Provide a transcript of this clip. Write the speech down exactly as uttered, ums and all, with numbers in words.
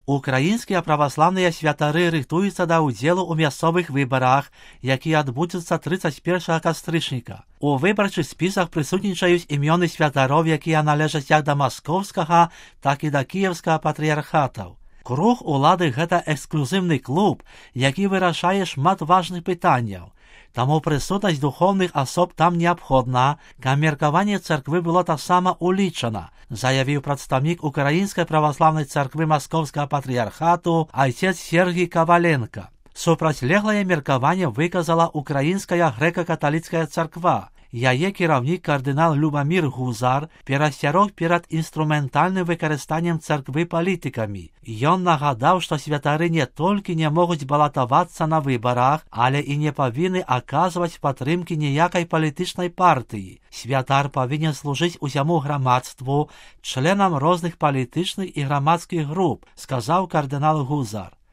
Украінскія праваслаўныя святары рыхтуюцца да ўдзелу ў мясцовых выбарах, якія адбудуцца трыццаць першага кастрычніка. У выбарчых спісах прысутнічаюць імёны святароў, якія належаць як да маскоўскага, так і да кіеўскага патрыярхатаў. Круг улады – гэта эксклюзивний клуб, які вирашає шмат важных пытанняў. Таму прысутнасць духовных асоб там неабходна, каб меркаванне царквы было таксама улічана, заявіў прадстаўнік Украінскай праваслаўнай царквы Маскоўскага патрыярхату айцец Сергій Каваленко. Супрацьлеглае меркаванне выказала Украінская грэка-каталіцкая царква. Яе кіраўнік кардынал Любамір Гузар перасцярог перад інструментальным выкарыстаннем царквы палітыкамі. Ён нагадаў, што святары не толькі не могуць балатавацца на выбарах, але і не павінны аказваць падтрымкі ніякай палітычнай партыі. Святар павінен служыць усяму грамадству, членам розных палітычных і грамадскіх груп, сказаў кардынал Гузар.